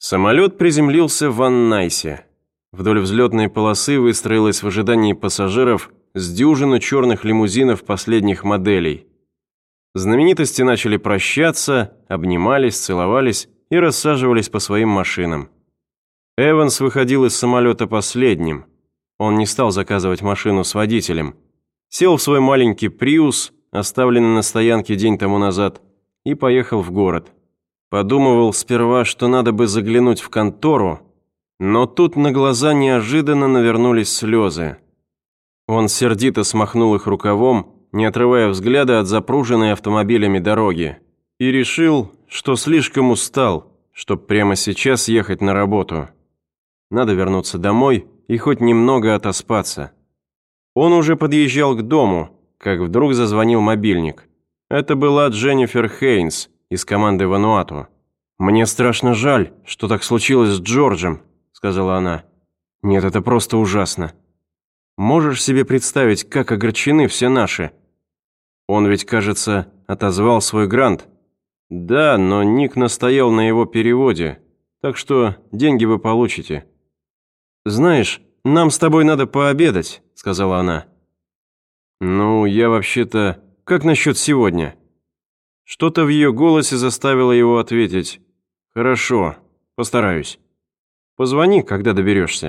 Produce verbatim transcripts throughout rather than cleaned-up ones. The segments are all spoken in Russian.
Самолет приземлился в Ван-Найсе. Вдоль взлетной полосы выстроилась в ожидании пассажиров с дюжину черных лимузинов последних моделей. Знаменитости начали прощаться, обнимались, целовались и рассаживались по своим машинам. Эванс выходил из самолета последним. Он не стал заказывать машину с водителем. Сел в свой маленький «Приус», оставленный на стоянке день тому назад, и поехал в город. Подумывал сперва, что надо бы заглянуть в контору, но тут на глаза неожиданно навернулись слезы. Он сердито смахнул их рукавом, не отрывая взгляда от запруженной автомобилями дороги, и решил, что слишком устал, чтобы прямо сейчас ехать на работу. Надо вернуться домой и хоть немного отоспаться. Он уже подъезжал к дому, как вдруг зазвонил мобильник. Это была Дженнифер Хейнс из команды Вануату. «Мне страшно жаль, что так случилось с Джорджем», — сказала она. «Нет, это просто ужасно. Можешь себе представить, как огорчены все наши? Он ведь, кажется, отозвал свой грант». «Да, но Ник настоял на его переводе, так что деньги вы получите». «Знаешь, нам с тобой надо пообедать», — сказала она. «Ну, я вообще-то... Как насчет сегодня?» Что-то в ее голосе заставило его ответить: «Хорошо, постараюсь. Позвони, когда доберешься».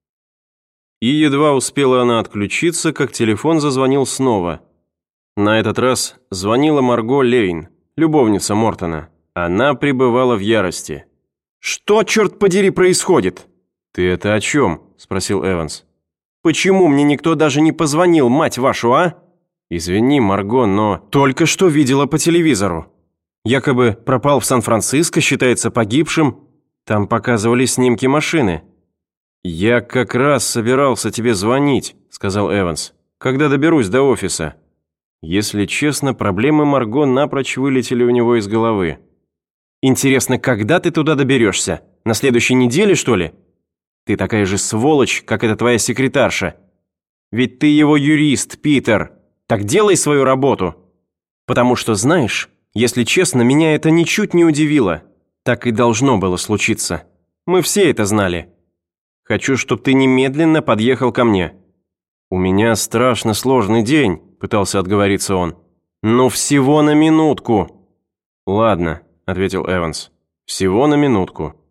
И едва успела она отключиться, как телефон зазвонил снова. На этот раз звонила Марго Лейн, любовница Мортона. Она пребывала в ярости. «Что, черт подери, происходит?» «Ты это о чем?» – спросил Эванс. «Почему мне никто даже не позвонил, мать вашу, а?» «Извини, Марго, но только что видела по телевизору. Якобы пропал в Сан-Франциско, считается погибшим. Там показывали снимки машины». «Я как раз собирался тебе звонить», – сказал Эванс, «когда доберусь до офиса». Если честно, проблемы Марго напрочь вылетели у него из головы. «Интересно, когда ты туда доберешься? На следующей неделе, что ли? Ты такая же сволочь, как эта твоя секретарша. Ведь ты его юрист, Питер. Так делай свою работу. Потому что, знаешь, если честно, меня это ничуть не удивило. Так и должно было случиться. Мы все это знали. Хочу, чтобы ты немедленно подъехал ко мне». «У меня страшно сложный день», – пытался отговориться он. «Ну, всего на минутку». «Ладно», – ответил Эванс. «Всего на минутку».